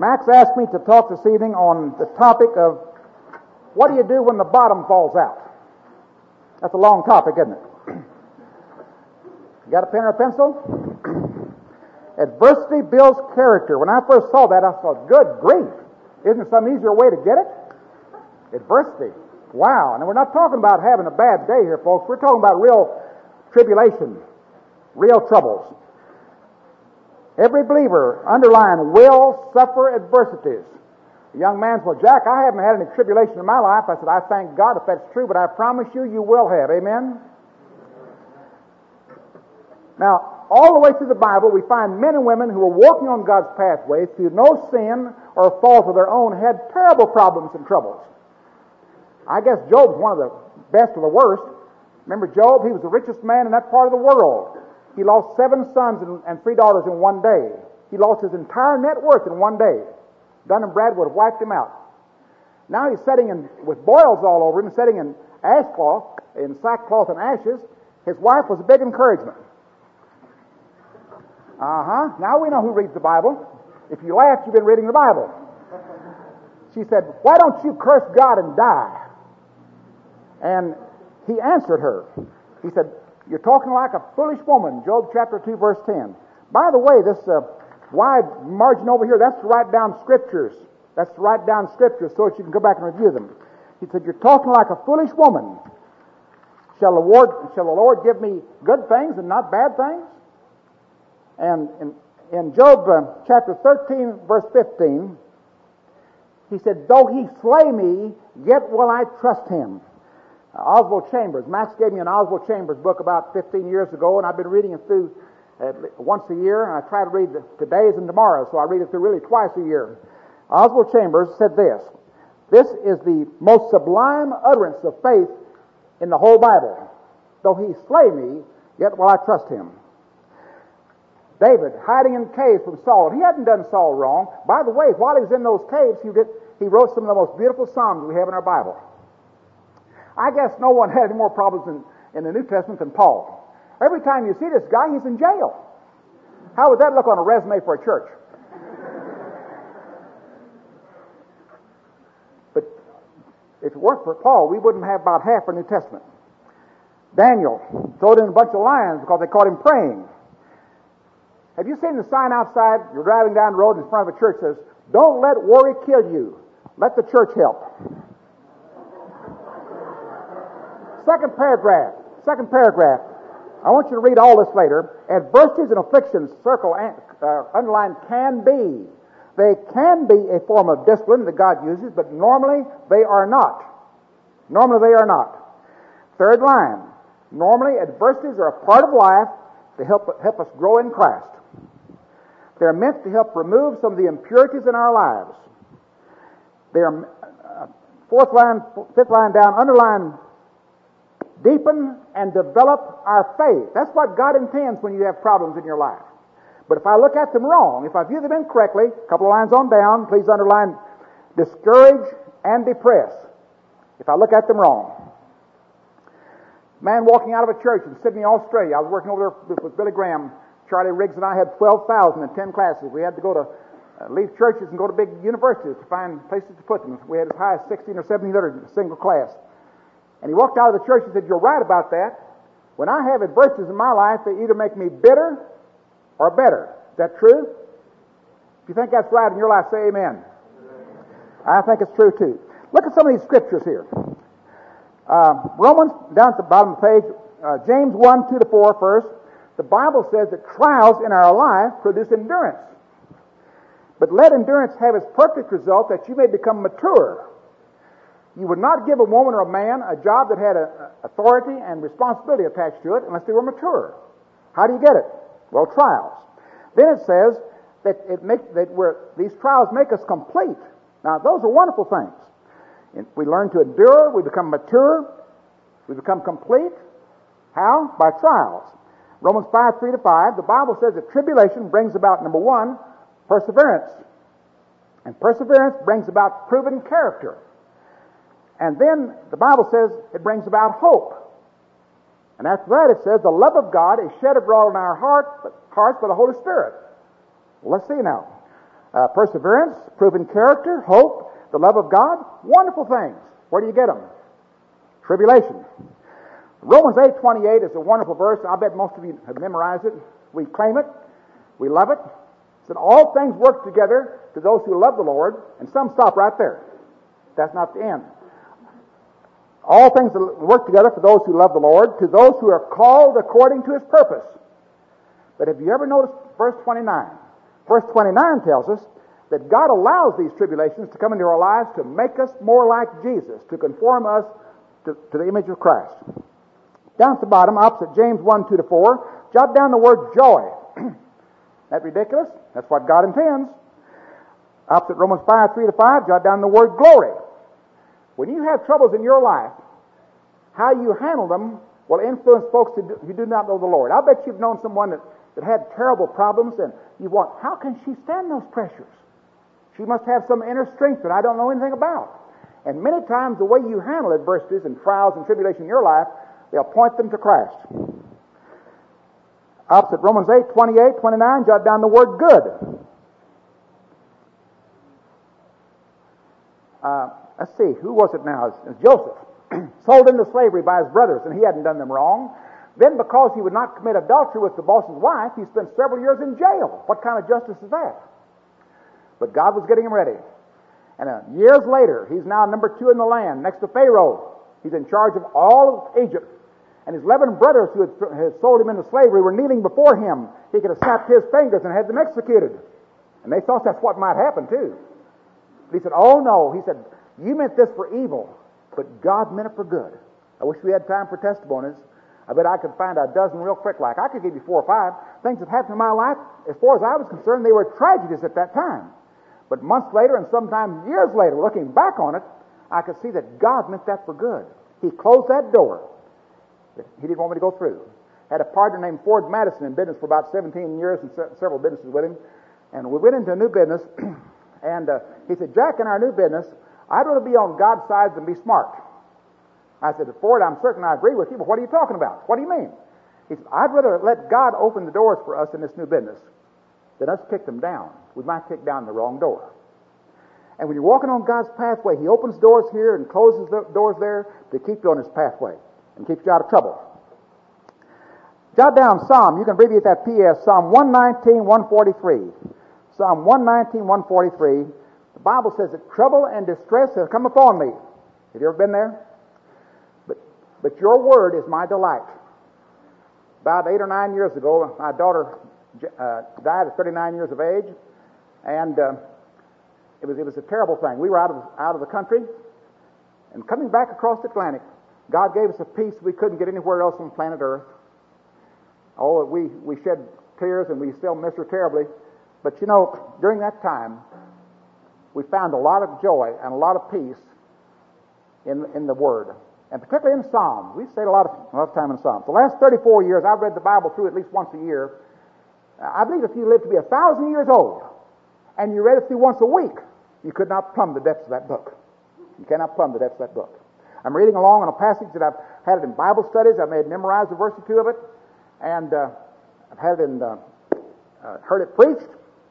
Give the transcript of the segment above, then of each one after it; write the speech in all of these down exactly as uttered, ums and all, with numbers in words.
Max asked me to talk this evening on the topic of what do you do when the bottom falls out? That's a long topic, isn't it? You got a pen or a pencil? Adversity builds character. When I first saw that, I thought, good grief. Isn't there some easier way to get it? Adversity. Wow. And we're not talking about having a bad day here, folks. We're talking about real tribulation, real troubles. Every believer, underline, will suffer adversities. The young man said, well, Jack, I haven't had any tribulation in my life. I said, I thank God if that's true, but I promise you, you will have. Amen? Now, all the way through the Bible, we find men and women who were walking on God's pathway through no sin or fault of their own had terrible problems and troubles. I guess Job's one of the best or the worst. Remember Job? He was the richest man in that part of the world. He lost seven sons and, and three daughters in one day. He lost his entire net worth in one day. Dun and Brad would have wiped him out. Now he's sitting in, with boils all over him, sitting in ashcloth, in sackcloth and ashes. His wife was a big encouragement. Uh-huh. Now we know who reads the Bible. If you laughed, you've been reading the Bible. She said, why don't you curse God and die? And he answered her. He said, you're talking like a foolish woman, Job chapter two, verse ten. By the way, this uh, wide margin over here, that's to write down scriptures. That's to write down scriptures so that you can go back and review them. He said, you're talking like a foolish woman. Shall the Lord, shall the Lord give me good things and not bad things? And in, in Job uh, chapter thirteen, verse fifteen, he said, though he slay me, yet will I trust him. Uh, Oswald Chambers. Max gave me an Oswald Chambers book about fifteen years ago, and I've been reading it through uh, once a year, and I try to read the, today's and tomorrow, so I read it through really twice a year. Oswald Chambers said this, this is the most sublime utterance of faith in the whole Bible. Though he slay me, yet will I trust him. David, hiding in caves from Saul. He hadn't done Saul wrong. By the way, while he was in those caves, he, did, he wrote some of the most beautiful psalms we have in our Bible. I guess no one had any more problems in, in the New Testament than Paul. Every time you see this guy, he's in jail. How would that look on a resume for a church? But if it weren't for Paul, we wouldn't have about half our New Testament. Daniel, thrown in a bunch of lions because they caught him praying. Have you seen the sign outside? You're driving down the road in front of a church that says, don't let worry kill you. Let the church help. Second paragraph. Second paragraph. I want you to read all this later. Adversities and afflictions, circle, uh, underline, can be. They can be a form of discipline that God uses, but normally they are not. Normally they are not. Third line. Normally adversities are a part of life to help, help us grow in Christ. They're meant to help remove some of the impurities in our lives. They are, uh, fourth line, fifth line down, underline, deepen and develop our faith. That's what God intends when you have problems in your life. But if I look at them wrong, if I view them incorrectly, a couple of lines on down, please underline, discourage and depress. If I look at them wrong. Man walking out of a church in Sydney, Australia. I was working over there with Billy Graham. Charlie Riggs and I had twelve thousand in ten classes. We had to go to uh, leave churches and go to big universities to find places to put them. We had as high as sixteen or seventeen hundred in a single class. And he walked out of the church and said, you're right about that. When I have adversities in my life, they either make me bitter or better. Is that true? If you think that's right in your life, say amen. Amen. I think it's true too. Look at some of these scriptures here. Uh, Romans, down at the bottom of the page, uh, James one, two to four first. The Bible says that trials in our life produce endurance. But let endurance have its perfect result that you may become mature. You would not give a woman or a man a job that had a, a authority and responsibility attached to it unless they were mature. How do you get it? Well, trials. Then it says that it make, that we're, these trials make us complete. Now, those are wonderful things. And we learn to endure, we become mature, we become complete. How? By trials. Romans five, three to five, the Bible says that tribulation brings about, number one, perseverance. And perseverance brings about proven character. And then the Bible says it brings about hope. And after that it says the love of God is shed abroad in our heart, hearts by the Holy Spirit. Well, let's see now. Uh, perseverance, proven character, hope, the love of God, wonderful things. Where do you get them? Tribulation. Romans eight twenty-eight is a wonderful verse. I bet most of you have memorized it. We claim it. We love it. It said, all things work together to those who love the Lord, and some stop right there. That's not the end. All things work together for those who love the Lord, to those who are called according to His purpose. But have you ever noticed verse twenty-nine? Verse twenty-nine tells us that God allows these tribulations to come into our lives to make us more like Jesus, to conform us to, to the image of Christ. Down at the bottom, opposite James one, two to four, jot down the word joy. That ridiculous? That's what God intends. Opposite Romans five, three to five, jot down the word glory. When you have troubles in your life, how you handle them will influence folks who do, who do not know the Lord. I bet you've known someone that, that had terrible problems, and you want, how can she stand those pressures? She must have some inner strength that I don't know anything about. And many times the way you handle adversities and trials and tribulation in your life, they'll point them to Christ. Opposite Romans eight, twenty-eight, twenty-nine, jot down the word good. Uh, let's see, who was it now? It's Joseph. Sold into slavery by his brothers, and he hadn't done them wrong. Then because he would not commit adultery with the boss's wife, he spent several years in jail. What kind of justice is that? But God was getting him ready. And uh, years later, he's now number two in the land, next to Pharaoh. He's in charge of all of Egypt. And his eleven brothers who had, had sold him into slavery were kneeling before him. He could have snapped his fingers and had them executed. And they thought that's what might happen too. But he said, oh no. He said, you meant this for evil, but God meant it for good. I wish we had time for testimonies. I bet I could find a dozen real quick like. I could give you four or five things that happened in my life. As far as I was concerned, they were tragedies at that time. But months later and sometimes years later, looking back on it, I could see that God meant that for good. He closed that door that He didn't want me to go through. Had a partner named Ford Madison in business for about seventeen years and se- several businesses with him. And we went into a new business, and uh, he said, Jack, in our new business, I'd rather be on God's side than be smart. I said, Ford, I'm certain I agree with you, but what are you talking about? What do you mean? He said, I'd rather let God open the doors for us in this new business than us kick them down. We might kick down the wrong door. And when you're walking on God's pathway, He opens doors here and closes the doors there to keep you on His pathway and keeps you out of trouble. Jot down Psalm. You can abbreviate that P S. Psalm one nineteen, one forty-three. Psalm one nineteen, one forty-three. The Bible says that trouble and distress have come upon me. Have you ever been there? But, but your word is my delight. About eight or nine years ago, my daughter uh, died at thirty-nine years of age, and uh, it was it was a terrible thing. We were out of out of the country, and coming back across the Atlantic, God gave us a peace we couldn't get anywhere else on planet Earth. Oh, we we shed tears, and we still miss her terribly. But you know, during that time, we found a lot of joy and a lot of peace in in the Word, and particularly in Psalms. We stayed a lot of a lot of time in Psalms. The last thirty-four years, I've read the Bible through at least once a year. I believe if you lived to be a thousand years old and you read it through once a week, you could not plumb the depths of that book. You cannot plumb the depths of that book. I'm reading along on a passage that I've had it in Bible studies. I've made memorize a verse or two of it, and uh, I've had it in uh, uh, heard it preached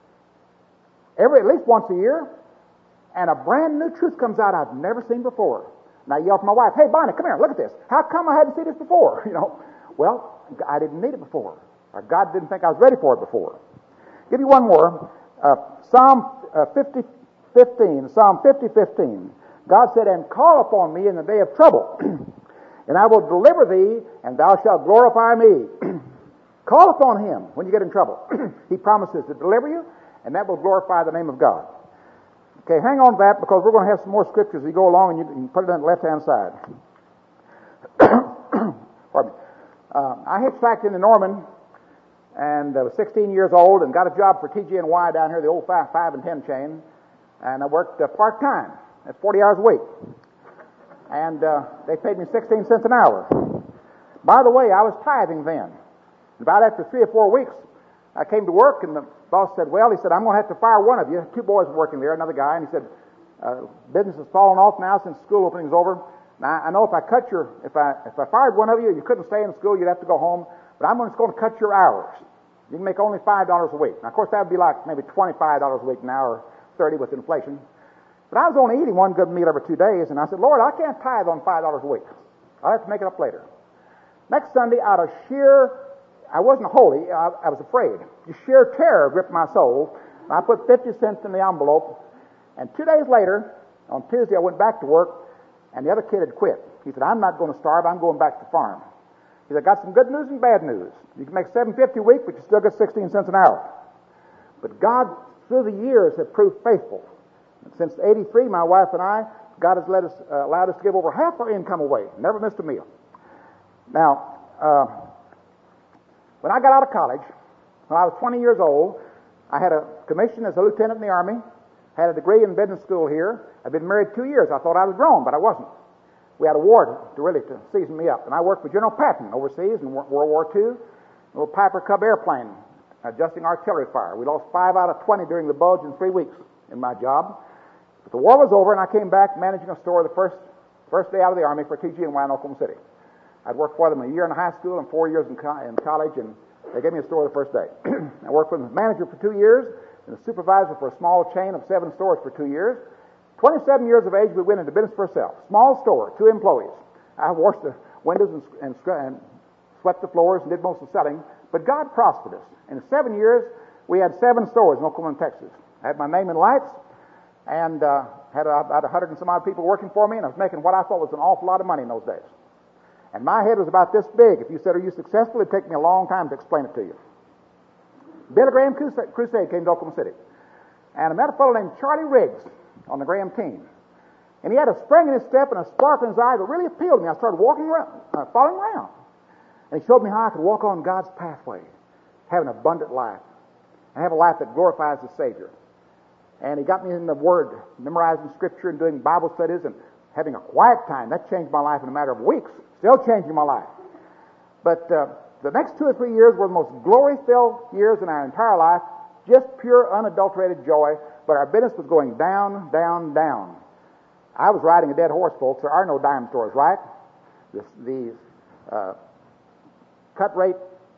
every at least once a year, and a brand new truth comes out I've never seen before. And I yell to my wife, "Hey, Bonnie, come here, look at this. How come I hadn't seen this before?" You know, well, I didn't need it before. Or God didn't think I was ready for it before. Give you one more. Uh, Psalm uh, fifty, fifteen. Psalm fifty, fifteen. God said, "And call upon me in the day of trouble, and I will deliver thee, and thou shalt glorify me." Call upon Him when you get in trouble. He promises to deliver you, and that will glorify the name of God. Okay, hang on to that, because we're going to have some more scriptures as we go along, and you can put it on the left-hand side. Pardon me. Uh, I hitchhiked into Norman, and I was sixteen years old, and got a job for T G N Y down here, the old five, five and ten chain, and I worked uh, part-time. That's forty hours a week. And uh, they paid me sixteen cents an hour. By the way, I was tithing then. About after three or four weeks, I came to work, and the boss said, well, he said, I'm going to have to fire one of you. Two boys were working there, another guy, and he said, uh, business has fallen off now since school opening's over. Now, I know if I cut your, if I if I fired one of you, you couldn't stay in school, you'd have to go home, but I'm just going to cut your hours. You can make only five dollars a week. Now, of course, that would be like maybe twenty-five dollars a week now, or thirty with inflation. But I was only eating one good meal every two days, and I said, Lord, I can't tithe on five dollars a week. I'll have to make it up later. Next Sunday, out of sheer, I wasn't holy, I, I was afraid. The sheer terror gripped my soul. And I put fifty cents in the envelope, and two days later, on Tuesday, I went back to work, and the other kid had quit. He said, I'm not going to starve, I'm going back to the farm. He said, I got some good news and bad news. You can make seven fifty a week, but you still get sixteen cents an hour. But God, through the years, has proved faithful. And since eighty-three, my wife and I, God has let us, uh, allowed us to give over half our income away. Never missed a meal. Now, uh, when I got out of college, when I was twenty years old, I had a commission as a lieutenant in the Army, had a degree in business school here. I'd been married two years. I thought I was grown, but I wasn't. We had a war to, to really to season me up. And I worked for General Patton overseas in World War Two, a little Piper Cub airplane, adjusting artillery fire. We lost five out of twenty during the Bulge in three weeks in my job. But the war was over, and I came back managing a store the first first day out of the Army for T G N Y in Oklahoma City. I'd worked for them a year in high school and four years in, co- in college, and they gave me a store the first day. I worked with the manager for two years and the supervisor for a small chain of seven stores for two years. twenty-seven years of age, we went into business for ourselves. Small store, two employees. I washed the windows and, and, and swept the floors and did most of the selling. But God prospered us. In seven years, we had seven stores in Oklahoma and Texas. I had my name in lights, and uh, had about a hundred and some odd people working for me, and I was making what I thought was an awful lot of money in those days. And my head was about this big. If you said, are you successful? It'd take me a long time to explain it to you. Billy Graham Crusade, Crusade came to Oklahoma City. And I met a fellow named Charlie Riggs on the Graham team. And he had a spring in his step and a spark in his eye that really appealed to me. I started walking around, uh, following around. And he showed me how I could walk on God's pathway, have an abundant life, and have a life that glorifies the Savior. And he got me in the Word, memorizing Scripture and doing Bible studies and having a quiet time. That changed my life in a matter of weeks. Still changing my life. But uh, the next two or three years were the most glory-filled years in our entire life, just pure, unadulterated joy. But our business was going down, down, down. I was riding a dead horse, folks. There are no dime stores, right? The, the uh, cut rate,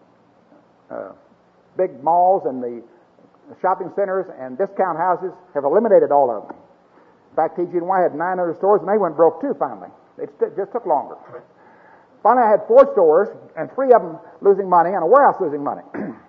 uh, big malls and the shopping centers and discount houses have eliminated all of them. In fact, T G N Y had nine hundred stores, and they went broke too, finally. It st- just took longer. Finally, I had four stores, and three of them losing money, and a warehouse losing money.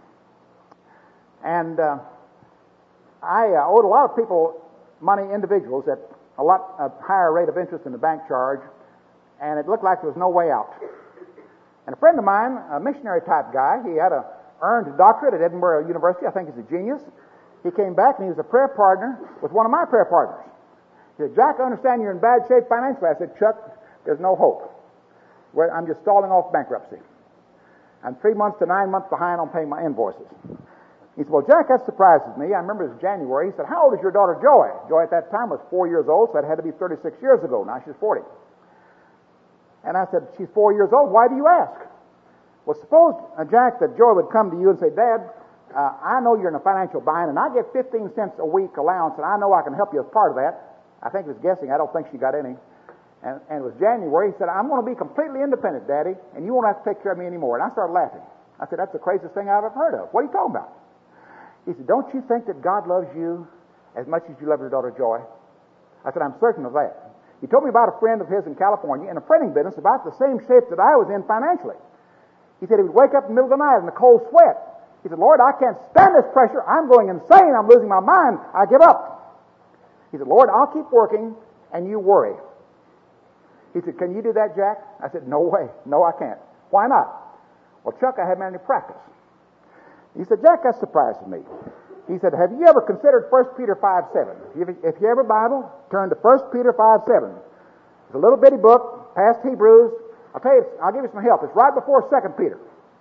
and uh, I uh, owed a lot of people money, individuals, at a lot a higher rate of interest than the bank charge, and it looked like there was no way out. And a friend of mine, a missionary-type guy, he had a earned a doctorate at Edinburgh University. I think he's a genius. He came back, and he was a prayer partner with one of my prayer partners. He said, Jack, I understand you're in bad shape financially. I said, Chuck, there's no hope. I'm just stalling off bankruptcy. I'm three months to nine months behind on paying my invoices. He said, well, Jack, that surprises me. I remember it was January. He said, how old is your daughter, Joy? Joy at that time was four years old, so that had to be thirty-six years ago. Now she's forty. And I said, she's four years old. Why do you ask? Well, suppose, uh, Jack, that Joy would come to you and say, Dad, uh, I know you're in a financial bind, and I get fifteen cents a week allowance, and I know I can help you as part of that. I think he was guessing. I don't think she got any. And, and it was January. He said, I'm going to be completely independent, Daddy, and you won't have to take care of me anymore. And I started laughing. I said, that's the craziest thing I've ever heard of. What are you talking about? He said, don't you think that God loves you as much as you love your daughter Joy? I said, I'm certain of that. He told me about a friend of his in California in a printing business about the same shape that I was in financially. He said he would wake up in the middle of the night in a cold sweat. He said, Lord, I can't stand this pressure. I'm going insane. I'm losing my mind. I give up. He said, Lord, I'll keep working and you worry. He said, can you do that, Jack? I said, no way. No, I can't. Why not? Well, Chuck, I haven't had any practice. He said, Jack, that surprises me. He said, have you ever considered First Peter five seven? If you, if you have a Bible, turn to First Peter five seven. It's a little bitty book, past Hebrews. I'll tell you, I'll give you some help. It's right before Second Peter.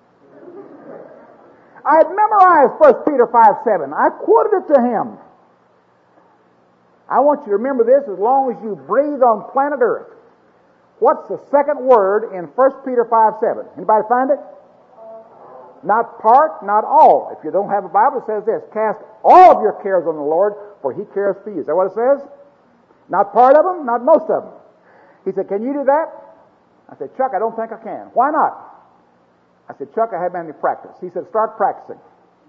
I had memorized First Peter five seven. I quoted it to him. I want you to remember this as long as you breathe on planet Earth. What's the second word in First Peter five seven? Anybody find it? Not part, not all. If you don't have a Bible, it says this: cast all of your cares on the Lord, for He cares for you. Is that what it says? Not part of them, not most of them. He said, can you do that? I said, Chuck, I don't think I can. Why not? I said, Chuck, I haven't had any practice. He said, start practicing.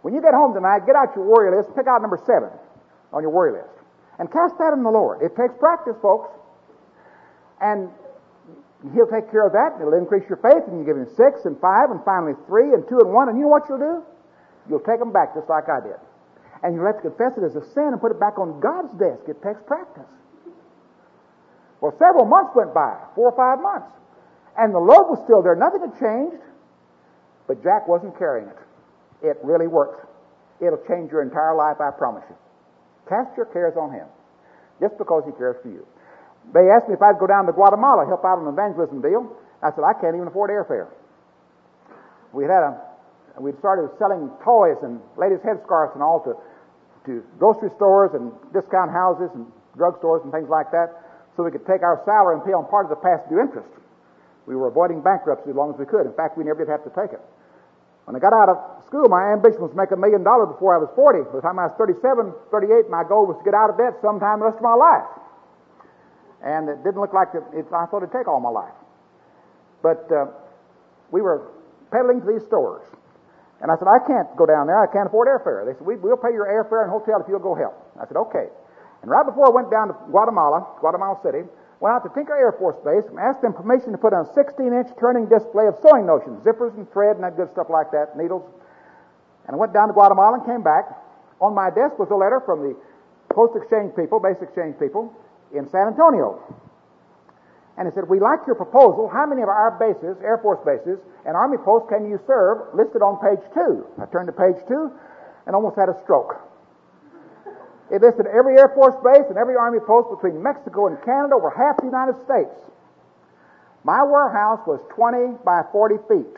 When you get home tonight, get out your worry list, pick out number seven on your worry list, and cast that on the Lord. It takes practice, folks. And He'll take care of that. It'll increase your faith, and you give Him six and five and finally three and two and one, and you know what you'll do? You'll take them back just like I did. And you'll have to confess it as a sin and put it back on God's desk. It takes practice. Well, several months went by, four or five months, and the load was still there. Nothing had changed, but Jack wasn't carrying it. It really works. It'll change your entire life, I promise you. Cast your cares on Him, just because He cares for you. They asked me if I'd go down to Guatemala, help out on an evangelism deal. I said, I can't even afford airfare. We had a, we'd started selling toys and ladies' headscarves and all to, to grocery stores and discount houses and drugstores and things like that, so we could take our salary and pay on part of the past due interest. We were avoiding bankruptcy as long as we could. In fact, we never did have to take it. When I got out of school, my ambition was to make a million dollars before I was forty. By the time I was thirty-seven, thirty-eight, my goal was to get out of debt sometime the rest of my life. And it didn't look like it, it, I thought it'd take all my life. But uh, we were peddling to these stores. And I said, I can't go down there. I can't afford airfare. They said, we, we'll pay your airfare and hotel if you'll go help. I said, okay. And right before I went down to Guatemala, Guatemala City, went out to Tinker Air Force Base and asked them permission to put on a sixteen-inch turning display of sewing notions, zippers and thread and that good stuff like that, needles. And I went down to Guatemala and came back. On my desk was a letter from the Post Exchange people, Base Exchange people, in San Antonio. And he said, we like your proposal. How many of our bases, Air Force bases, and Army posts can you serve? Listed on page two. I turned to page two and almost had a stroke. It listed every Air Force base and every Army post between Mexico and Canada over half the United States. My warehouse was twenty by forty feet.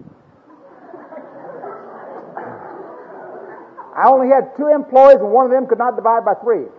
I only had two employees and one of them could not divide by three.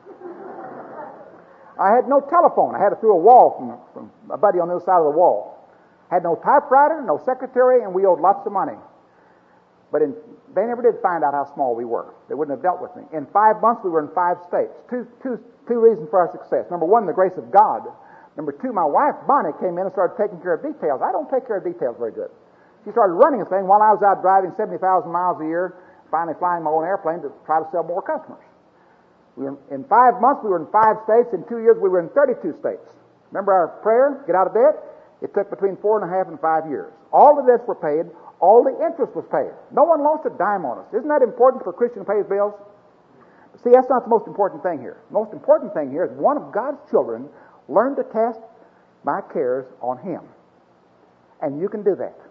I had no telephone. I had it through a wall from, from a buddy on the other side of the wall. Had no typewriter, no secretary, and we owed lots of money. But in, they never did find out how small we were. They wouldn't have dealt with me. In five months, we were in five states. Two, two, two reasons for our success. Number one, the grace of God. Number two, my wife, Bonnie, came in and started taking care of details. I don't take care of details very good. She started running a thing while I was out driving seventy thousand miles a year, finally flying my own airplane to try to sell more customers. We were in, in five months, we were in five states. In two years, we were in thirty-two states. Remember our prayer, get out of debt? It took between four and a half and five years. All the debts were paid. All the interest was paid. No one lost a dime on us. Isn't that important for a Christian to pay his bills? See, that's not the most important thing here. The most important thing here is one of God's children learned to cast my cares on Him. And you can do that.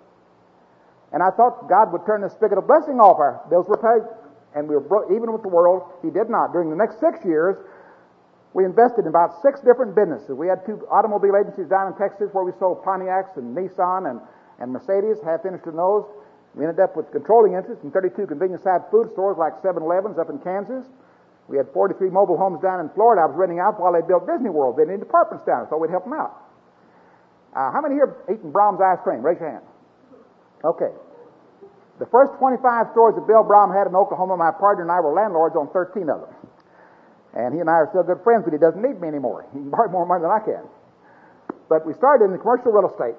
And I thought God would turn the spigot of blessing off. Our bills were paid. And we were bro- even with the world. He did not. During the next six years, we invested in about six different businesses. We had two automobile agencies down in Texas where we sold Pontiacs and Nissan and, and Mercedes, half finished in those. We ended up with controlling interest in thirty-two convenience-type food stores like seven elevens up in Kansas. We had forty-three mobile homes down in Florida I was renting out while they built Disney World. They needed apartments down. I thought we'd help them out. Uh, how many here have eaten Brahms ice cream? Raise your hand. Okay. The first twenty-five stores that Bill Brom had in Oklahoma, my partner and I were landlords on thirteen of them. And he and I are still good friends, but he doesn't need me anymore. He can borrow more money than I can. But we started in the commercial real estate.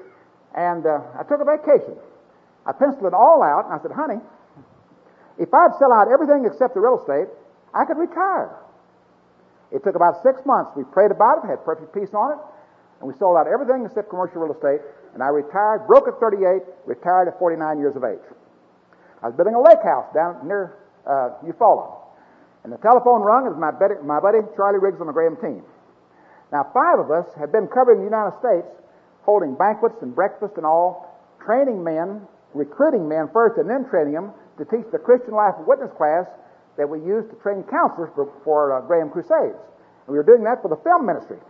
And uh, I took a vacation. I penciled it all out, and I said, honey, if I'd sell out everything except the real estate, I could retire. It took about six months. We prayed about it, had perfect peace on it, and we sold out everything except commercial real estate. And I retired, broke at thirty-eight, retired at forty-nine years of age. I was building a lake house down near uh, Eufaula. And the telephone rung. It was my buddy, my buddy Charlie Riggs on the Graham team. Now, five of us had been covering the United States, holding banquets and breakfast and all, training men, recruiting men first and then training them to teach the Christian Life Witness class that we used to train counselors for, for uh, Graham Crusades. And we were doing that for the film ministry.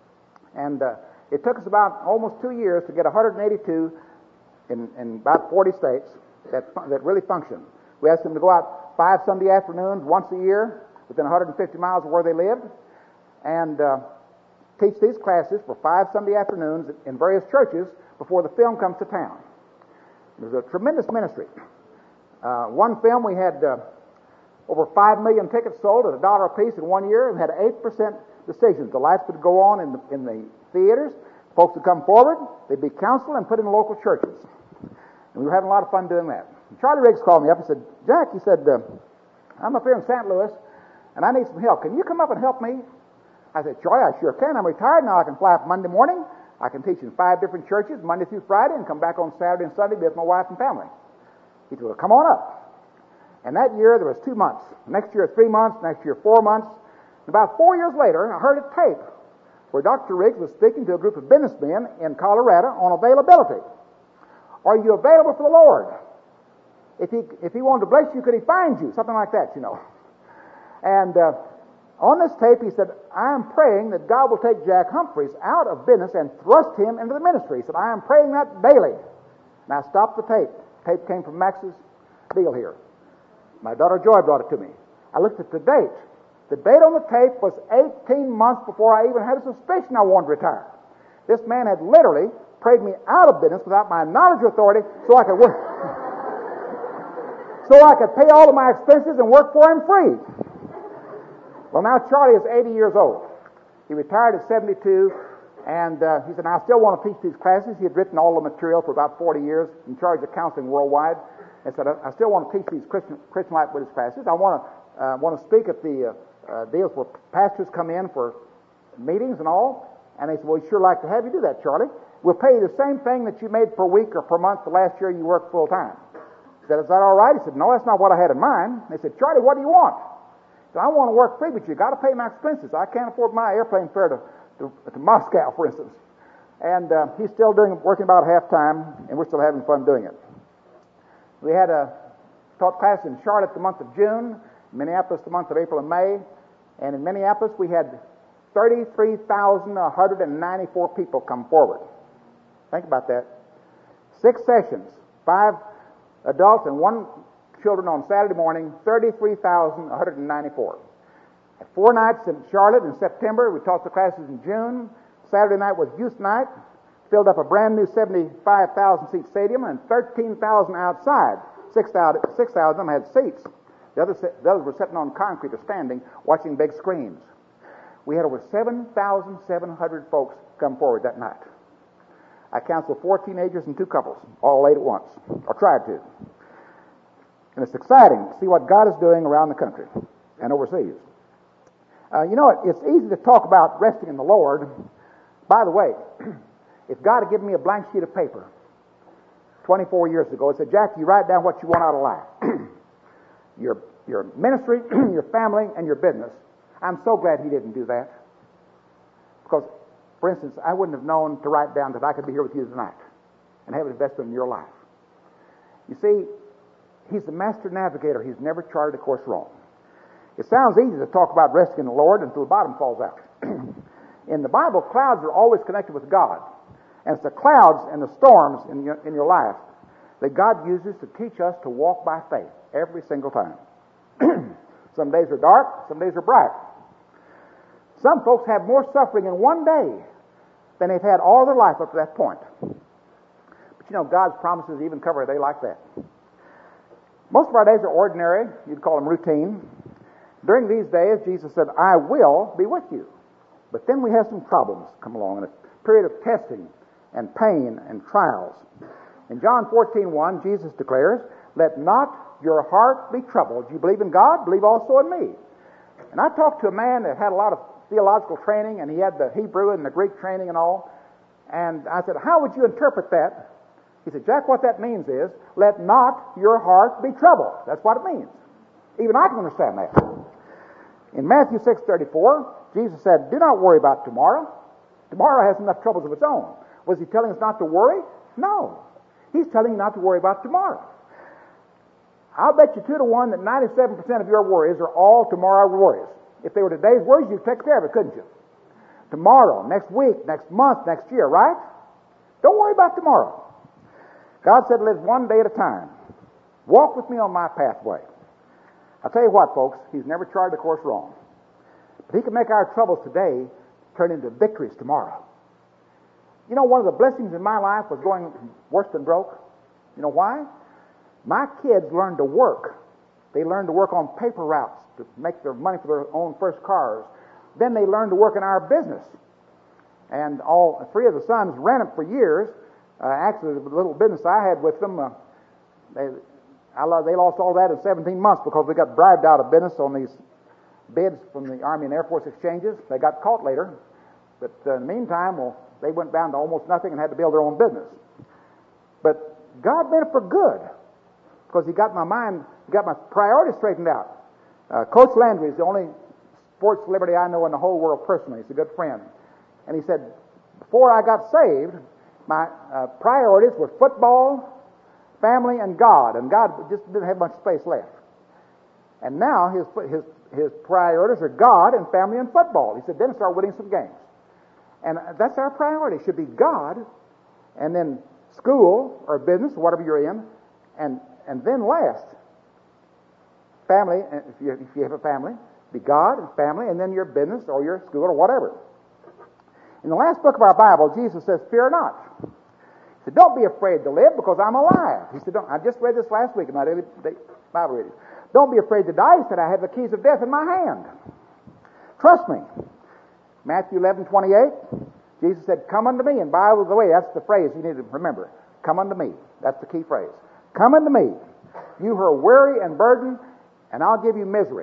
And uh, it took us about almost two years to get one hundred eighty-two in, in about forty states that, that really functioned. We asked them to go out five Sunday afternoons once a year within one hundred fifty miles of where they lived and uh, teach these classes for five Sunday afternoons in various churches before the film comes to town. It was a tremendous ministry. Uh, one film we had uh, over five million tickets sold at a dollar a piece in one year and had eight percent decisions. The lights would go on in the, in the theaters. Folks would come forward. They'd be counseled and put in local churches. And we were having a lot of fun doing that. Charlie Riggs called me up. He said, Jack, he said, uh, I'm up here in Saint Louis, and I need some help. Can you come up and help me? I said, Charlie, I sure can. I'm retired now. I can fly up Monday morning. I can teach in five different churches, Monday through Friday, and come back on Saturday and Sunday with my wife and family. He said, well, come on up. And that year, there was two months. Next year, three months. Next year, four months. And about four years later, I heard a tape where Doctor Riggs was speaking to a group of businessmen in Colorado on availability. Are you available for the Lord? If he, if he wanted to bless you, could he find you? Something like that, you know. And uh, on this tape, he said, I am praying that God will take Jack Humphreys out of business and thrust him into the ministry. He said, I am praying that daily. And I stopped the tape. The tape came from Max's deal here. My daughter Joy brought it to me. I looked at the date. The date on the tape was eighteen months before I even had a suspicion I wanted to retire. This man had literally prayed me out of business without my knowledge or authority so I could work. So I could pay all of my expenses and work for him free. Well, now Charlie is eighty years old. He retired at seventy-two, and uh, he said, I still want to teach these classes. He had written all the material for about forty years, in charge of counseling worldwide, and said, I still want to teach these Christian, Christian Life Buddhist classes. I want to uh, want to speak at the uh, uh, deals where pastors come in for meetings and all. And they said, well, we'd sure like to have you do that, Charlie. We'll pay you the same thing that you made per week or per month the last year you worked full time. He said, is that all right? He said, no, that's not what I had in mind. They said, Charlie, what do you want? He said, I want to work free, but you got to pay my expenses. I can't afford my airplane fare to, to, to Moscow, for instance. And uh, he's still doing working about half time, and we're still having fun doing it. We had a taught class in Charlotte the month of June, Minneapolis the month of April and May, and in Minneapolis we had thirty-three thousand one hundred ninety-four people come forward. Think about that. Six sessions, five adults and one children on Saturday morning, thirty-three thousand one hundred ninety-four. At four nights in Charlotte in September, we taught the classes in June. Saturday night was youth night, filled up a brand new seventy-five thousand seat stadium, and thirteen thousand outside. six thousand of them had seats. The others, the others were sitting on concrete or standing watching big screens. We had over seven thousand seven hundred folks come forward that night. I counseled four teenagers and two couples, all late at once, or tried to. And it's exciting to see what God is doing around the country and overseas. Uh, you know, it's easy to talk about resting in the Lord. By the way, if God had given me a blank sheet of paper twenty-four years ago and said, Jack, you write down what you want out of life, your, your ministry, your family, and your business, I'm so glad he didn't do that. Because, for instance, I wouldn't have known to write down that I could be here with you tonight and have an investment in your life. You see, he's the master navigator. He's never charted a course wrong. It sounds easy to talk about resting in the Lord until the bottom falls out. In the Bible, clouds are always connected with God. And it's the clouds and the storms in your, in your life that God uses to teach us to walk by faith every single time. Some days are dark, some days are bright. Some folks have more suffering in one day than they've had all their life up to that point. But you know, God's promises even cover a day like that. Most of our days are ordinary. You'd call them routine. During these days, Jesus said, I will be with you. But then we have some problems come along, and a period of testing and pain and trials. In John fourteen one, Jesus declares, let not your heart be troubled. You believe in God, believe also in me. And I talked to a man that had a lot of theological training, and he had the Hebrew and the Greek training and all. And I said, how would you interpret that? He said, Jack, what that means is, let not your heart be troubled. That's what it means. Even I can understand that. In Matthew six thirty-four, Jesus said, do not worry about tomorrow. Tomorrow has enough troubles of its own. Was he telling us not to worry? No. He's telling you not to worry about tomorrow. I'll bet you two to one that ninety-seven percent of your worries are all tomorrow worries. If they were today's worries, you'd take care of it, couldn't you? Tomorrow, next week, next month, next year, right? Don't worry about tomorrow. God said, live one day at a time. Walk with me on my pathway. I'll tell you what, folks, he's never charted a course wrong. But he can make our troubles today turn into victories tomorrow. You know, one of the blessings in my life was going worse than broke. You know why? My kids learned to work. They learned to work on paper routes to make their money for their own first cars. Then they learned to work in our business. And all three of the sons ran it for years. Uh, actually, the little business I had with them, uh, they, I lo- they lost all that in seventeen months because we got bribed out of business on these bids from the Army and Air Force exchanges. They got caught later. But uh, in the meantime, well, they went down to almost nothing and had to build their own business. But God meant it for good because He got my mind, He got my priorities straightened out. Uh, Coach Landry is the only sports celebrity I know in the whole world personally. He's a good friend. And he said, before I got saved, my uh, priorities were football, family, and God. And God just didn't have much space left. And now his his his priorities are God and family and football. He said, then start winning some games. And that's our priority. It should be God, and then school or business, or whatever you're in, and and then last, family, if you, if you have a family, be God and family, and then your business or your school or whatever. In the last book of our Bible, Jesus says, fear not. He said, don't be afraid to live because I'm alive. He said, don't, I just read this last week in my daily Bible reading. Don't be afraid to die. He said, I have the keys of death in my hand. Trust me. Matthew eleven twenty-eight, Jesus said, come unto me. And by the way, that's the phrase you need to remember. Come unto me. That's the key phrase. Come unto me, you who are weary and burdened, and I'll give you misery.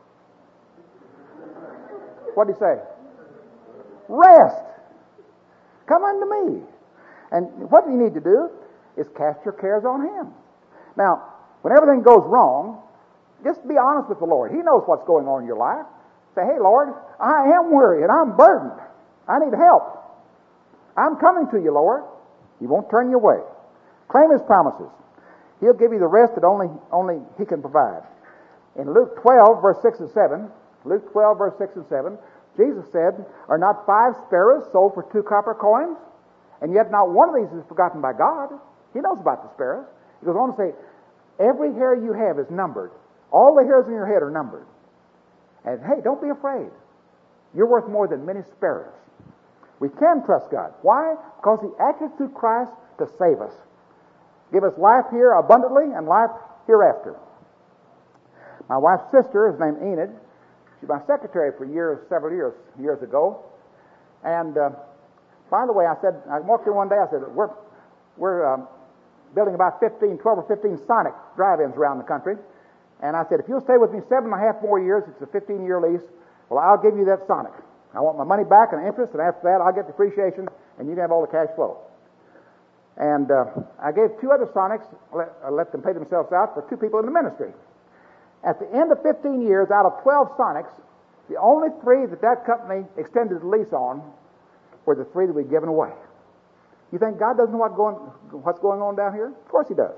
What did he say? Rest. Come unto me. And what you need to do is cast your cares on Him. Now, when everything goes wrong, just be honest with the Lord. He knows what's going on in your life. Say, hey, Lord, I am weary and I'm burdened. I need help. I'm coming to you, Lord. He won't turn you away. Claim His promises. He'll give you the rest that only, only He can provide. In Luke twelve, verse six and seven, Luke twelve, verse six and seven, Jesus said, are not five sparrows sold for two copper coins? And yet not one of these is forgotten by God. He knows about the sparrows. He goes on to say, every hair you have is numbered. All the hairs in your head are numbered. And hey, don't be afraid. You're worth more than many sparrows. We can trust God. Why? Because He acted through Christ to save us. Give us life here abundantly and life hereafter. My wife's sister is named Enid. She's my secretary for years, several years, years ago. And uh, by the way, I said, I walked in one day, I said, we're, we're um, building about fifteen, twelve or fifteen Sonic drive-ins around the country. And I said, if you'll stay with me seven and a half more years, it's a fifteen-year lease, well, I'll give you that Sonic. I want my money back and interest, and after that, I'll get depreciation, and you can have all the cash flow. And uh, I gave two other Sonics, let, uh, let them pay themselves out for two people in the ministry. At the end of fifteen years, out of twelve Sonics, the only three that that company extended the lease on were the three that we'd given away. You think God doesn't know what going, what's going on down here? Of course He does.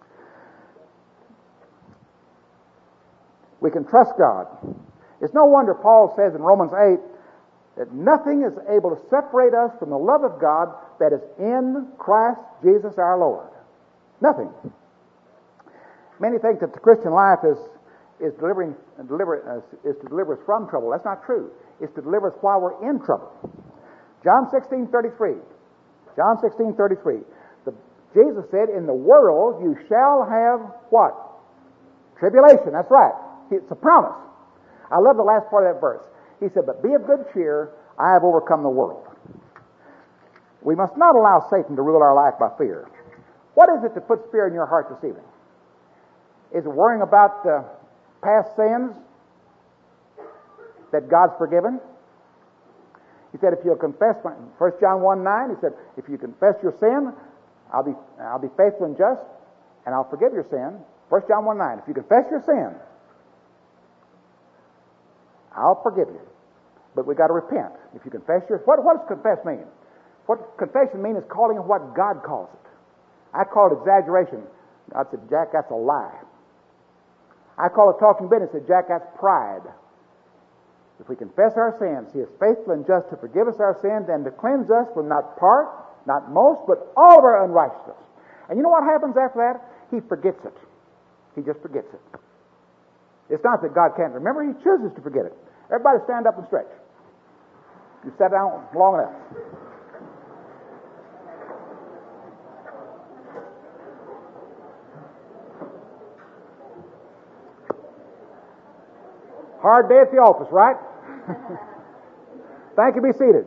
We can trust God. It's no wonder Paul says in Romans eight that nothing is able to separate us from the love of God that is in Christ Jesus our Lord. Nothing. Many think that the Christian life is is delivering deliver uh, is to deliver us from trouble. That's not true. It's to deliver us while we're in trouble. John sixteen thirty-three. John sixteen thirty-three. The, Jesus said, "In the world you shall have what? Tribulation." That's right. It's a promise. I love the last part of that verse. He said, "But be of good cheer, I have overcome the world." We must not allow Satan to rule our life by fear. What is it that puts fear in your heart this evening? Is it worrying about uh, past sins that God's forgiven? He said, if you'll confess, First John one nine, he said, if you confess your sin, I'll be I'll be faithful and just, and I'll forgive your sin. First John one nine, if you confess your sin, I'll forgive you. But we've got to repent. If you confess your... What, what does confess mean? What confession mean is calling it what God calls it. I call it exaggeration. God said, Jack, that's a lie. I call it talking business. Said, Jack, that's pride. If we confess our sins, He is faithful and just to forgive us our sins and to cleanse us from not part, not most, but all of our unrighteousness. And you know what happens after that? He forgets it. He just forgets it. It's not that God can't remember. He chooses to forget it. Everybody stand up and stretch. You sat down long enough. Hard day at the office, right? Thank you. Be seated.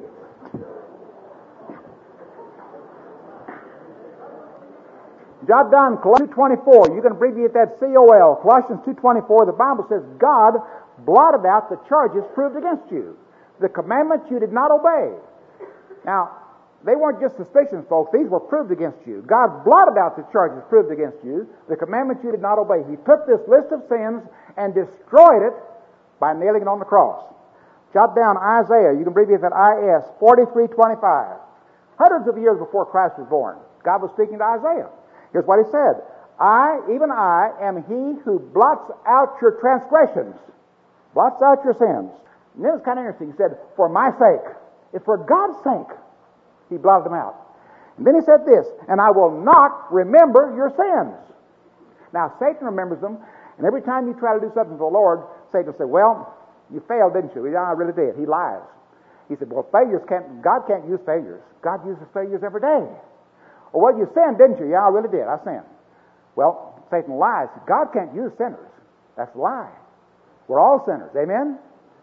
jot down Colossians two twenty-four. You can abbreviate that C O L. Colossians two twenty-four, the Bible says, God blotted out the charges proved against you, the commandments you did not obey. Now, they weren't just suspicions, folks. These were proved against you. God blotted out the charges proved against you, the commandments you did not obey. He took this list of sins and destroyed it by nailing it on the cross. Jot down Isaiah. You can abbreviate that I S, forty-three twenty-five. Hundreds of years before Christ was born, God was speaking to Isaiah. Here's what he said. I, even I, am he who blots out your transgressions, blots out your sins. And then it's kind of interesting. He said, for my sake. It's for God's sake. He blotted them out. And then he said this, and I will not remember your sins. Now, Satan remembers them, and every time you try to do something for the Lord, Satan will say, well, you failed, didn't you? Yeah, I really did. He lies. He said, well, failures can't, God can't use failures. God uses failures every day. Or, well, you sinned, didn't you? Yeah, I really did. I sinned. Well, Satan lies. God can't use sinners. That's a lie. We're all sinners. Amen?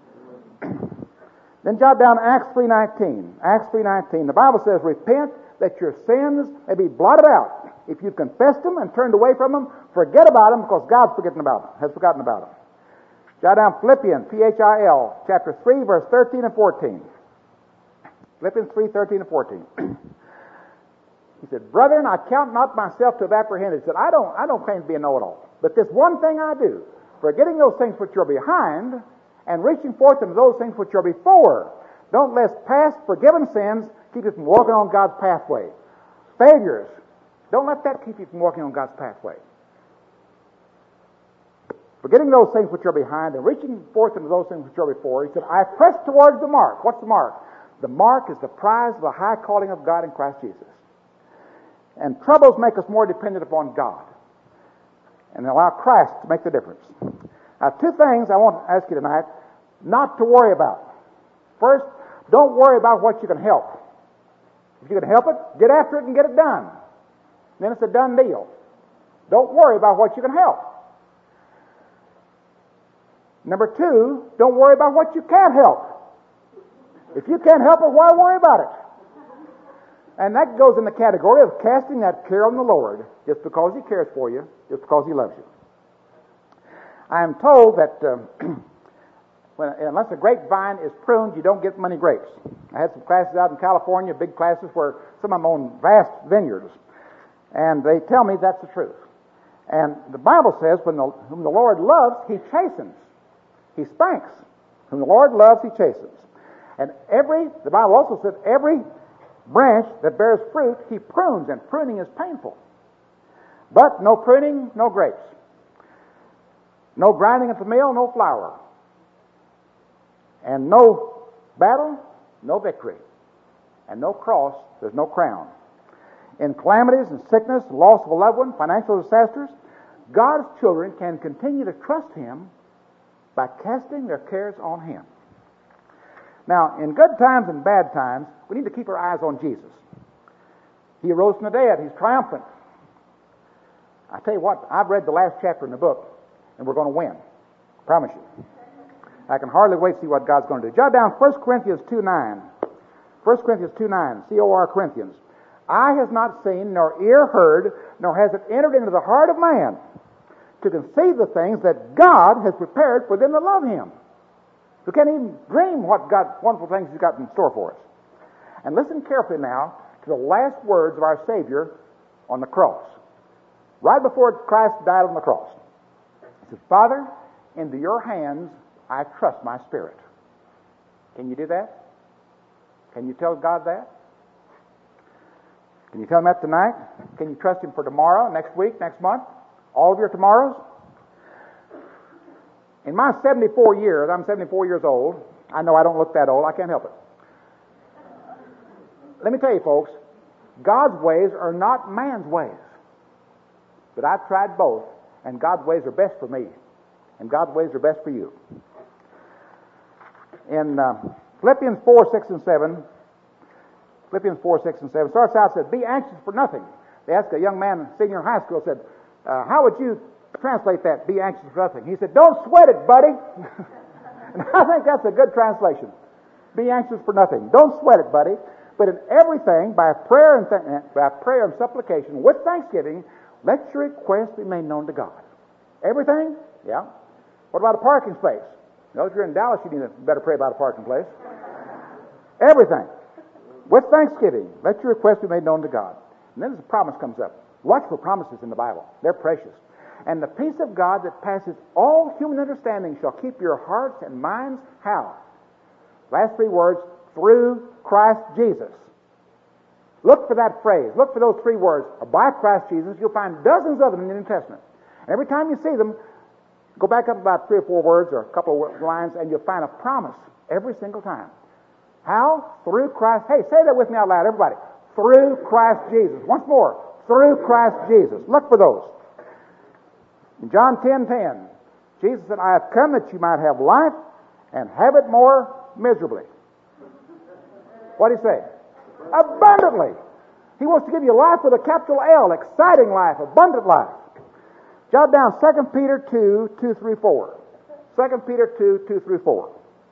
Then jot down Acts three nineteen. Acts three nineteen. The Bible says, repent that your sins may be blotted out. If you've confessed them and turned away from them, forget about them because God's forgotten about them, has forgotten about them. Jot down Philippians, P H I L, chapter three, verse thirteen and fourteen. Philippians three, thirteen and fourteen. He said, brethren, I count not myself to have apprehended. He said, I don't, I don't claim to be a know-it-all. But this one thing I do, forgetting those things which are behind and reaching forth into those things which are before. Don't let past forgiven sins keep you from walking on God's pathway. Failures, don't let that keep you from walking on God's pathway. Forgetting those things which are behind and reaching forth into those things which are before, he said, I press towards the mark. What's the mark? The mark is the prize of the high calling of God in Christ Jesus. And troubles make us more dependent upon God and allow Christ to make the difference. Now, two things I want to ask you tonight not to worry about. First, don't worry about what you can help. If you can help it, get after it and get it done. Then it's a done deal. Don't worry about what you can help. Number two, don't worry about what you can't help. If you can't help it, why worry about it? And that goes in the category of casting that care on the Lord just because He cares for you, just because He loves you. I am told that uh, when, unless a grapevine is pruned, you don't get many grapes. I had some classes out in California, big classes where some of them own vast vineyards. And they tell me that's the truth. And the Bible says, when the, whom the Lord loves, He chastens. He spanks. Whom the Lord loves, He chastens. And every, the Bible also said, every branch that bears fruit, He prunes, and pruning is painful. But no pruning, no grapes. No grinding at the mill, no flour. And no battle, no victory. And no cross, there's no crown. In calamities and sickness, loss of a loved one, financial disasters, God's children can continue to trust Him by casting their cares on Him. Now, in good times and bad times, we need to keep our eyes on Jesus. He arose from the dead. He's triumphant. I tell you what, I've read the last chapter in the book, and we're going to win. I promise you. I can hardly wait to see what God's going to do. Jot down First Corinthians two nine. First Corinthians two nine, C O R Corinthians. Eye has not seen, nor ear heard, nor has it entered into the heart of man to conceive the things that God has prepared for them that love Him. We can't even dream what God, wonderful things He's got in store for us. And listen carefully now to the last words of our Savior on the cross. Right before Christ died on the cross. He said, Father, into your hands I trust my spirit. Can you do that? Can you tell God that? Can you tell Him that tonight? Can you trust Him for tomorrow, next week, next month? All of your tomorrows? In my seventy-four years, I'm seventy-four years old. I know I don't look that old. I can't help it. Let me tell you, folks, God's ways are not man's ways. But I've tried both, and God's ways are best for me, and God's ways are best for you. In uh, Philippians four, six, and seven, Philippians four, six, and seven, starts out, said, be anxious for nothing. They asked a young man in senior high school, said, uh, how would you translate that, be anxious for nothing? He said, don't sweat it, buddy. And I think that's a good translation. Be anxious for nothing. Don't sweat it, buddy. But in everything, by prayer and th- by prayer and supplication, with thanksgiving, Let your request be made known to God. Everything? Yeah. What about a parking space? You know, if you're in Dallas, you need to better pray about a parking place. Everything. With thanksgiving, let your request be made known to God. And then a promise comes up. Watch for promises in the Bible. They're precious. And the peace of God that passes all human understanding shall keep your hearts and minds, how? Last three words, through Christ Jesus. Look for that phrase. Look for those three words. By Christ Jesus. You'll find dozens of them in the New Testament. And every time you see them, go back up about three or four words or a couple of lines, and you'll find a promise every single time. How? Through Christ. Hey, say that with me out loud, everybody. Through Christ Jesus. Once more. Through Christ Jesus. Look for those. In John ten ten, Jesus said, I have come that you might have life and have it more miserably. What did he say? Abundantly. He wants to give you life with a capital L, exciting life, abundant life. Jot down Second Peter two, two through four. Second Peter two, two through four.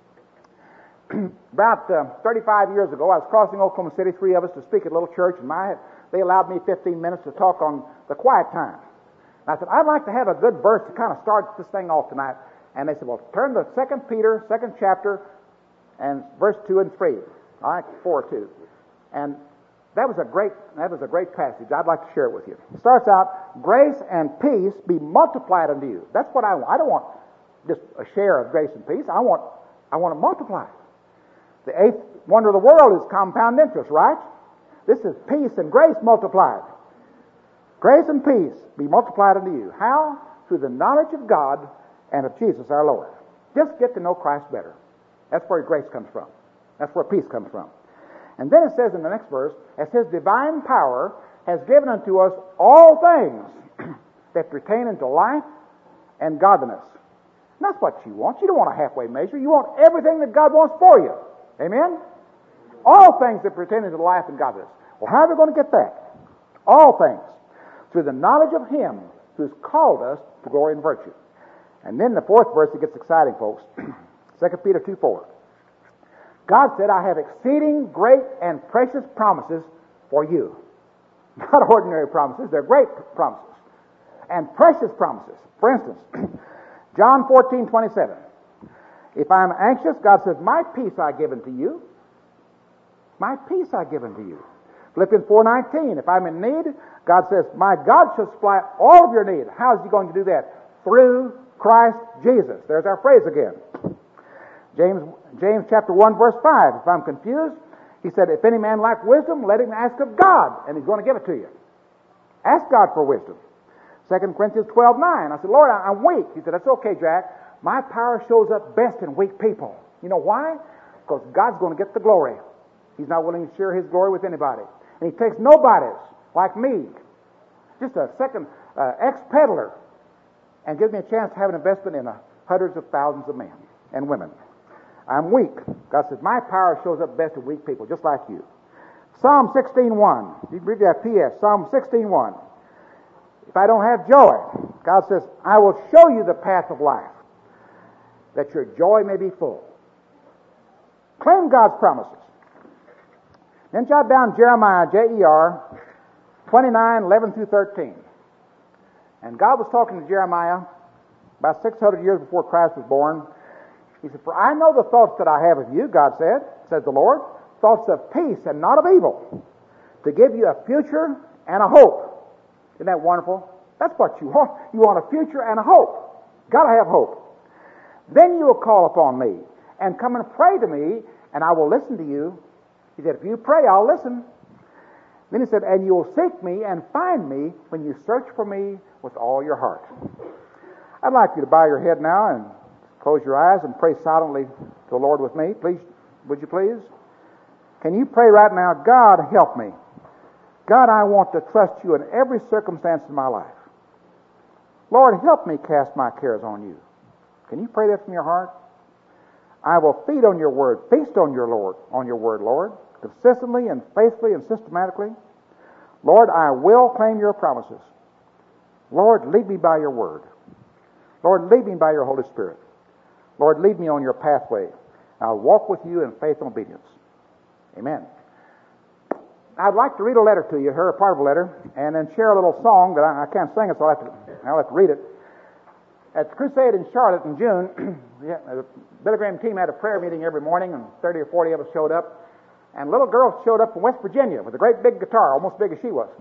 About uh, thirty-five years ago, I was crossing Oklahoma City, three of us, to speak at a little church, and my, they allowed me fifteen minutes to talk on the quiet time. And I said, I'd like to have a good verse to kind of start this thing off tonight. And they said, well, turn to Second Peter, second chapter, and verse two and three. All right, four, two. And that was a great, that was a great passage. I'd like to share it with you. It starts out, grace and peace be multiplied unto you. That's what I want. I don't want just a share of grace and peace. I want, I want to multiply. The eighth wonder of the world is compound interest, right? This is peace and grace multiplied. Grace and peace be multiplied unto you. How? Through the knowledge of God and of Jesus our Lord. Just get to know Christ better. That's where grace comes from. That's where peace comes from. And then it says in the next verse, as His divine power has given unto us all things that pertain unto life and godliness. And that's what you want. You don't want a halfway measure. You want everything that God wants for you. Amen? All things that pertain unto life and godliness. Well, how are we going to get that? All things. Through the knowledge of Him who's called us to glory and virtue. And then the fourth verse, it gets exciting, folks. Second Peter two, four. God said, I have exceeding great and precious promises for you. Not ordinary promises, they're great promises. And precious promises. For instance, John fourteen, twenty-seven. If I'm anxious, God says, my peace I give unto you. My peace I give unto you. Philippians four, nineteen. If I'm in need, God says, my God shall supply all of your need. How is He going to do that? Through Christ Jesus. There's our phrase again. James, James chapter one, verse five. If I'm confused, he said, if any man lack wisdom, let him ask of God, and He's going to give it to you. Ask God for wisdom. Second Corinthians twelve, nine. I said, Lord, I'm weak. He said, that's okay, Jack. My power shows up best in weak people. You know why? Because God's going to get the glory. He's not willing to share His glory with anybody. And He takes nobodies like me, just a second uh, ex-peddler, and gives me a chance to have an investment in uh, hundreds of thousands of men and women. I'm weak. God says, my power shows up best in weak people, just like you. Psalm sixteen, one. You can read that P S. Psalm sixteen, one. If I don't have joy, God says, I will show you the path of life, that your joy may be full. Claim God's promises. Then jot down Jeremiah, J E R, twenty-nine, eleven through thirteen. And God was talking to Jeremiah about six hundred years before Christ was born. He said, for I know the thoughts that I have of you, God said, says the Lord, thoughts of peace and not of evil, to give you a future and a hope. Isn't that wonderful? That's what you want. You want a future and a hope. Got to have hope. Then you will call upon me and come and pray to me, and I will listen to you. He said, if you pray, I'll listen. Then he said, and you will seek me and find me when you search for me with all your heart. I'd like you to bow your head now and close your eyes and pray silently to the Lord with me. Please, would you please? Can you pray right now, God, help me. God, I want to trust you in every circumstance in my life. Lord, help me cast my cares on you. Can you pray that from your heart? I will feed on your word, feast on your Lord, on your word, Lord, consistently and faithfully and systematically. Lord, I will claim your promises. Lord, lead me by your word. Lord, lead me by your Holy Spirit. Lord, lead me on your pathway. I'll walk with you in faith and obedience. Amen. I'd like to read a letter to you, her a part of a letter, and then share a little song that I, I can't sing it, so I'll have, to, I'll have to read it. At the crusade in Charlotte in June, the Billy Graham team had a prayer meeting every morning, and thirty or forty of us showed up. And a little girl showed up from West Virginia with a great big guitar, almost big as she was.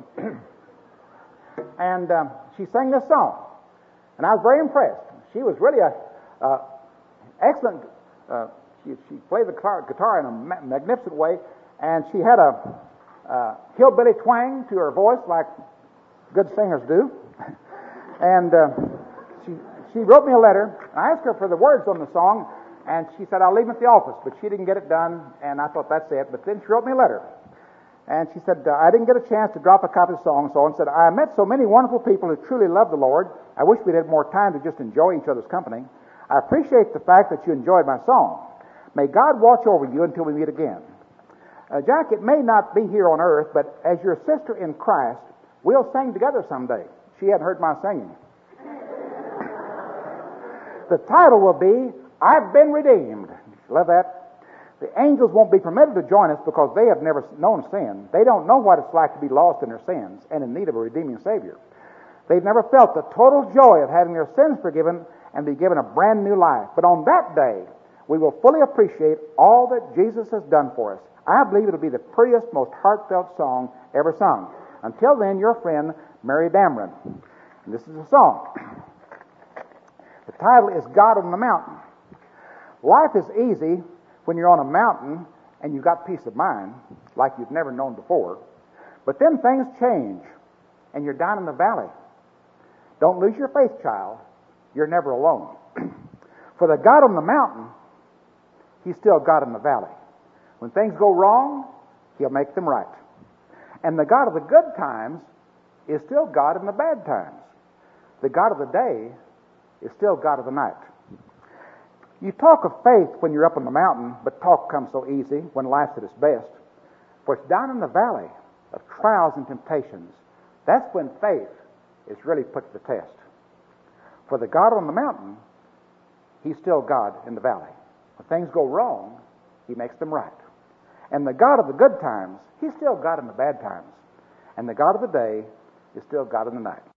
and um, she sang this song. And I was very impressed. She was really a uh, excellent, uh, she, she played the guitar, guitar in a ma- magnificent way, and she had a uh, hillbilly twang to her voice like good singers do. and uh, she, she wrote me a letter. I asked her for the words on the song, and she said, I'll leave them at the office, but she didn't get it done, and I thought, that's it. But then she wrote me a letter. And she said, uh, I didn't get a chance to drop a copy of the song, so and said, I met so many wonderful people who truly love the Lord. I wish we'd had more time to just enjoy each other's company. I appreciate the fact that you enjoyed my song. May God watch over you until we meet again. Uh, Jack, it may not be here on earth, but as your sister in Christ, we'll sing together someday. She hadn't heard my singing. The title will be, I've Been Redeemed. Love that? The angels won't be permitted to join us because they have never known sin. They don't know what it's like to be lost in their sins and in need of a redeeming Savior. They've never felt the total joy of having their sins forgiven and be given a brand new life. But on that day, we will fully appreciate all that Jesus has done for us. I believe it'll be the prettiest, most heartfelt song ever sung. Until then, your friend, Mary Dameron. And this is a song. The title is God on the Mountain. Life is easy when you're on a mountain and you've got peace of mind like you've never known before. But then things change and you're down in the valley. Don't lose your faith, child. You're never alone. For the God on the mountain, He's still God in the valley. When things go wrong, He'll make them right. And the God of the good times is still God in the bad times. The God of the day is still God of the night. You talk of faith when you're up on the mountain, but talk comes so easy when life's at its best. For it's down in the valley of trials and temptations. That's when faith is really put to the test. For the God on the mountain, He's still God in the valley. When things go wrong, He makes them right. And the God of the good times, He's still God in the bad times. And the God of the day is still God in the night.